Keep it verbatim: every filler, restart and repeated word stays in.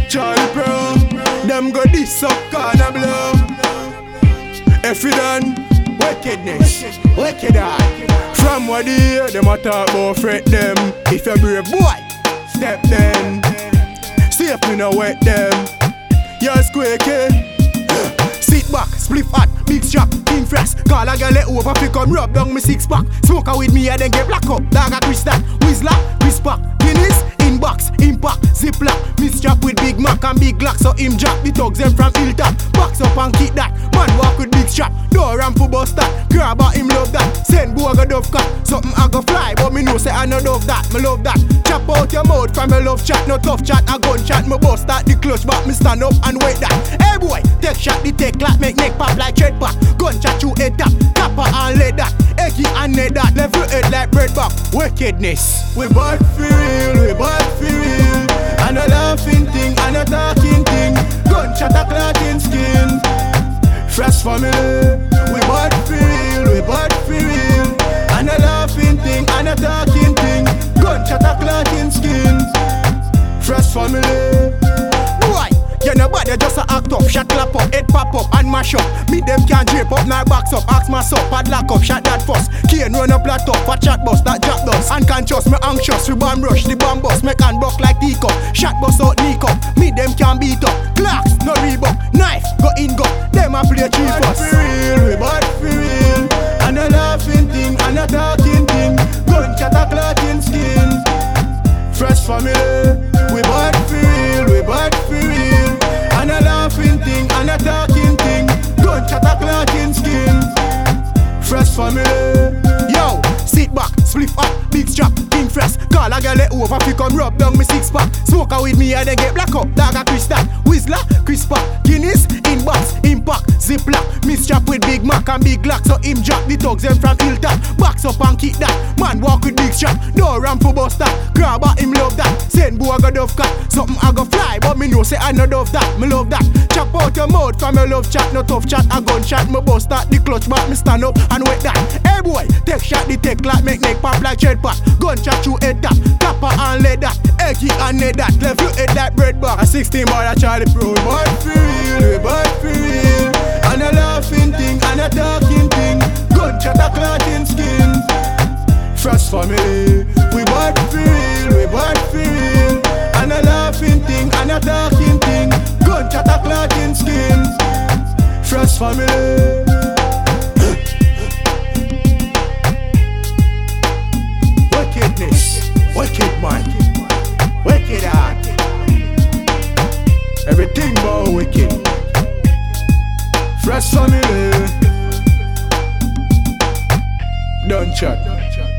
Charlie Pro, them go this up corner blow. If you done wickedness, wicked eye. From what they hear, them a talk about fret them. If you brave boy, step then. See if me no wet them. You're squeaky. Sit back, split hot, big strap, king frost. Call a girl let over, fi come rub down me six pack. Smoke her with me and then get black up. Dog a Chris that, Whistler, Chris Pack, Guinness, inbox, impact, ziplock. Me strap with Big Mac and Big Glock, so him drop the thugs them from hilltop. Box up and kick that, man walk with big strap. Door ramp for bust that, grab out him love that. Send boy go dove cut, something I go fly, but me know say I no love that, me love that. Chop out your mouth from me love chat, no tough chat, a gun chat. Me bust that the clutch, but me stand up and wait that. Hey boy, take shot the take clap, make neck pop like tread back. Gun chat you head tap, copper and lead that. Eggy and net that, left your head like bread back. Wickedness. We bad for real, we bad for real. And a laughing thing, and a talking thing. Gun chat a clotting skin. Fresh family. We bad for real, we bad for real. And a laughing thing, and a talking thing. Gun chat a clotting skin. Fresh family. Boy, you know bad, you just a act up. Shot clap up, head pop up and mash up. Me them can't drape up, now box up. Ask my up, padlock up, shot that first. Cane run up, flat up, for chat bus, that drop dust. Unconscious, me anxious, we bomb rush, the bomb bust. Make hand buck like teacup, shot bus out, knee cup. Me them can't beat up, clocks, no Reebok. Knife, go in go, them a play three first. We bad for real, we bad for real. And a laughing thing, and a talking thing. Gun chat a clotting skin. Fresh family, we bad for real, we bad for real. And a laughing thing, and a talking thing. Gun chat a clotting skin. Fresh family. Yo, sit back, split up, big strap, king fresh. Call a girl let over, fi come rub down me six pack. Smoke her with me and then get black up. Dog a Chris that, Whistler, Chris Pack, Guinness, inbox, impact, ziplock. Me strap with Big Mac and Big Glock, so him drop the thugs them from hilltop. Box up and kick that, man walk with big strap. Door ramp for bust that, grab out him love that. Send boy go dove cut, something I go fly, but me know say I no love that, me love that. Chop out your mouth from your love chat, no tough chat, a gun shot. Me bust that the clutch, but me stand up and wait that. Hey boy, take shot the take clap, make neck pop like tread pack. Gun chat you head tap, copper and lead that. Eggy and net that, left your head like bread back. A sixteen boy that Charlie Pro. We bad for real, we bad for real. And a laughing thing, and a talking thing. Gun chat a clotting skin. Fresh family. We bad for real, we bad for real. And a laughing thing, and a talking thing. Gun chat a clotting skin. Fresh family. Wickedness, wicked man, wicked heart. Everything but wicked. Fresh family. Don't chat.